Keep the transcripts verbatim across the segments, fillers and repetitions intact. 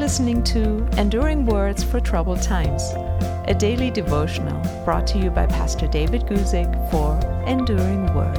listening to Enduring Words for Troubled Times, a daily devotional brought to you by Pastor David Guzik for Enduring Word.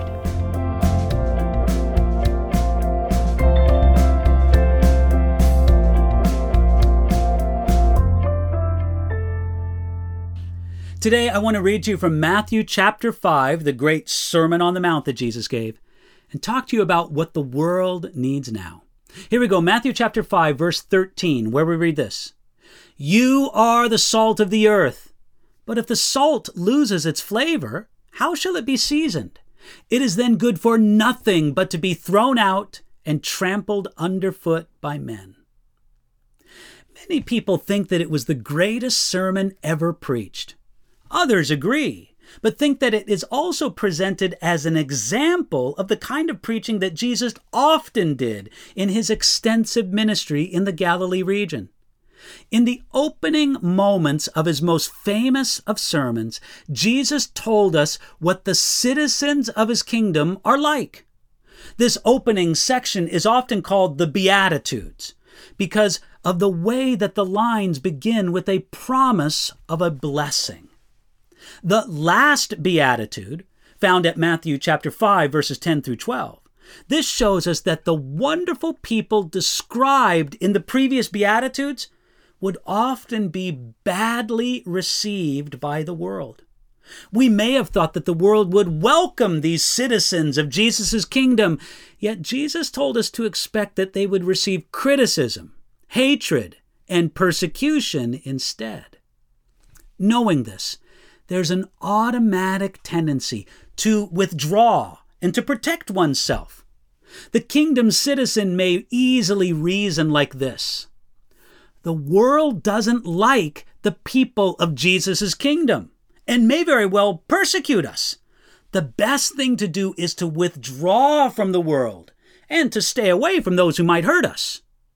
Today, I want to read to you from Matthew chapter five, the great Sermon on the Mount that Jesus gave, and talk to you about what the world needs now. Here we go, Matthew chapter five, verse thirteen, where we read this. You are the salt of the earth, but if the salt loses its flavor, how shall it be seasoned? It is then good for nothing but to be thrown out and trampled underfoot by men. Many people think that it was the greatest sermon ever preached. Others agree, but think that it is also presented as an example of the kind of preaching that Jesus often did in his extensive ministry in the Galilee region. In the opening moments of his most famous of sermons, Jesus told us what the citizens of his kingdom are like. This opening section is often called the Beatitudes because of the way that the lines begin with a promise of a blessing. The last beatitude, found at Matthew chapter five, verses ten through twelve, this shows us that the wonderful people described in the previous beatitudes would often be badly received by the world. We may have thought that the world would welcome these citizens of Jesus' kingdom, yet Jesus told us to expect that they would receive criticism, hatred, and persecution instead. Knowing this, there's an automatic tendency to withdraw and to protect oneself. The kingdom citizen may easily reason like this. The world doesn't like the people of Jesus' kingdom and may very well persecute us. The best thing to do is to withdraw from the world and to stay away from those who might hurt us.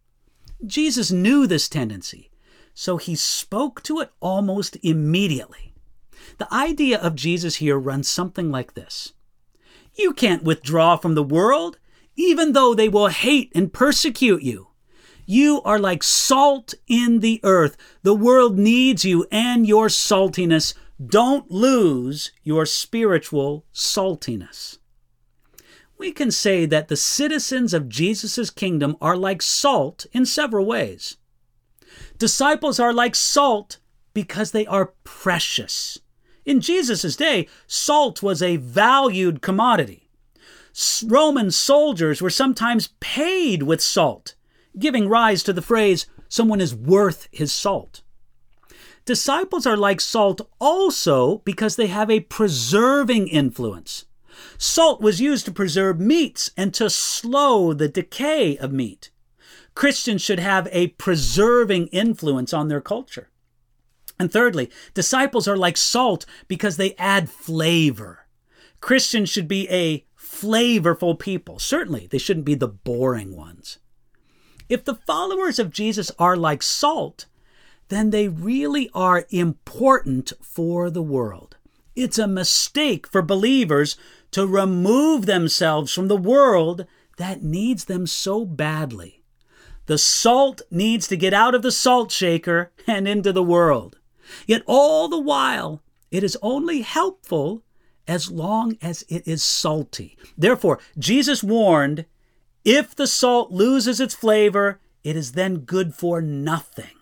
Jesus knew this tendency, so he spoke to it almost immediately. The idea of Jesus here runs something like this. You can't withdraw from the world, even though they will hate and persecute you. You are like salt in the earth. The world needs you and your saltiness. Don't lose your spiritual saltiness. We can say that the citizens of Jesus' kingdom are like salt in several ways. Disciples are like salt because they are precious. In Jesus' day, salt was a valued commodity. Roman soldiers were sometimes paid with salt, giving rise to the phrase, someone is worth his salt. Disciples are like salt also because they have a preserving influence. Salt was used to preserve meats and to slow the decay of meat. Christians should have a preserving influence on their culture. And thirdly, disciples are like salt because they add flavor. Christians should be a flavorful people. Certainly, they shouldn't be the boring ones. If the followers of Jesus are like salt, then they really are important for the world. It's a mistake for believers to remove themselves from the world that needs them so badly. The salt needs to get out of the salt shaker and into the world. Yet all the while, it is only helpful as long as it is salty. Therefore, Jesus warned, if the salt loses its flavor, it is then good for nothing.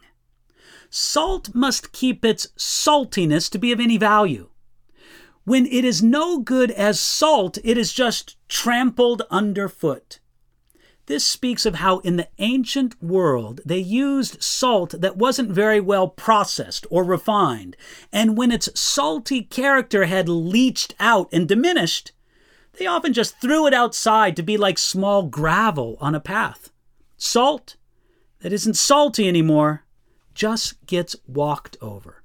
Salt must keep its saltiness to be of any value. When it is no good as salt, it is just trampled underfoot. This speaks of how in the ancient world they used salt that wasn't very well processed or refined, and when its salty character had leached out and diminished, they often just threw it outside to be like small gravel on a path. Salt that isn't salty anymore just gets walked over.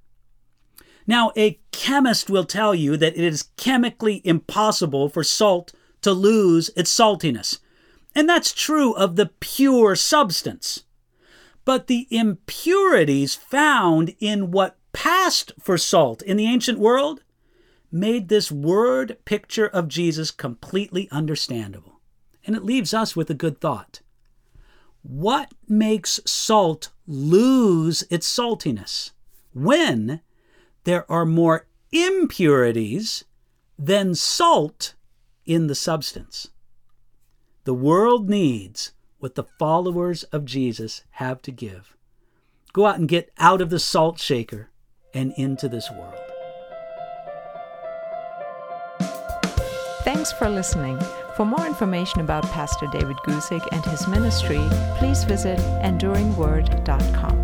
Now, a chemist will tell you that it is chemically impossible for salt to lose its saltiness. And that's true of the pure substance. But the impurities found in what passed for salt in the ancient world made this word picture of Jesus completely understandable. And it leaves us with a good thought. What makes salt lose its saltiness? When there are more impurities than salt in the substance. The world needs what the followers of Jesus have to give. Go out and get out of the salt shaker and into this world. Thanks for listening. For more information about Pastor David Guzik and his ministry, please visit enduring word dot com.